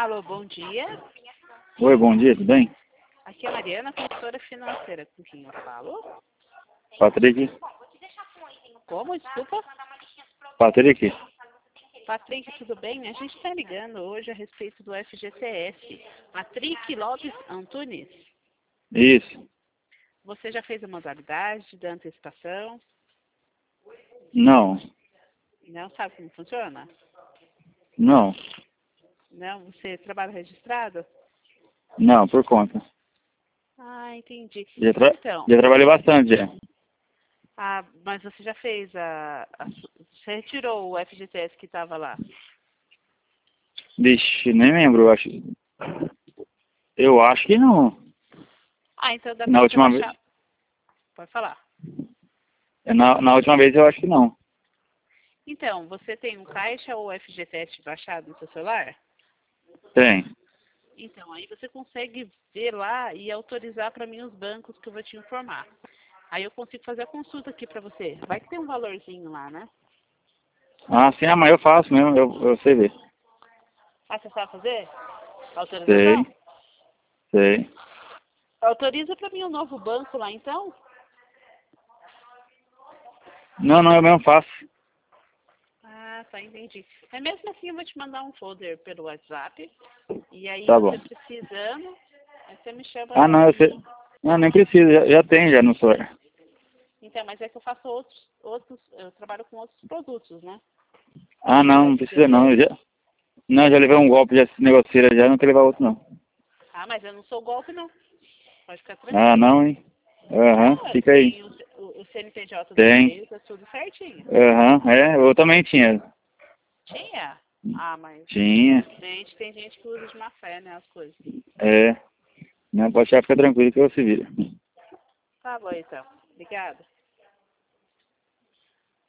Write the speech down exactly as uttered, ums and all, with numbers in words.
Alô, bom dia. Oi, bom dia, tudo bem? Aqui é a Mariana, consultora financeira. Com quem eu falo? Patrick. Como? Desculpa. Patrick. Patrick, tudo bem? A gente está ligando hoje a respeito do F G T S. Patrick Lopes Antunes. Isso. Você já fez a modalidade da antecipação? Não. Não sabe como funciona? Não. Não? Você trabalha registrado? Não, por conta. Ah, entendi. Já, tra Então, já trabalhei bastante, já. ah, mas você já fez a, a... Você retirou o F G T S que estava lá? Vixe, nem lembro, eu acho. Eu acho que não. Ah, então dá Na para você última baixar. vez. Pode falar. Na, na última vez eu acho que não. Então, você tem um caixa ou F G T S baixado no seu celular? Tem. Então, aí você consegue ver lá e autorizar para mim os bancos que eu vou te informar. Aí eu consigo fazer a consulta aqui para você. Vai que tem um valorzinho lá, né? Ah, sim, ah, mas eu faço mesmo, eu, eu sei ver. Ah, você sabe fazer? Sei, Autorização? sei. Autoriza para mim um novo banco lá, então? Não, não, eu mesmo faço. Ah, tá, entendi. Mas mesmo assim eu vou te mandar um folder pelo WhatsApp. E aí Tá você bom. precisando, aí você me chama Ah, não, eu sei. e... Não, nem precisa, já, já tem já no celular. Então, mas é que eu faço outros, outros, eu trabalho com outros produtos, né? Ah, Além do não, não precisa não. Eu F G T S. já, não, já levei um golpe já negociaram já, não quero levar outro não. Ah, mas eu não sou golpe, não. Pode ficar Ah, tranquilo. não, hein? Aham, Ah, fica aí. tem o, o, o C N P J do Tem. Correio, tá tudo certinho. Aham, é, eu também tinha. Tinha? Ah, mas Tinha, infelizmente tem gente que usa de má fé, né, as coisas. é. Não, pode já ficar tranquilo que eu se vira. Tá bom, então. Obrigada.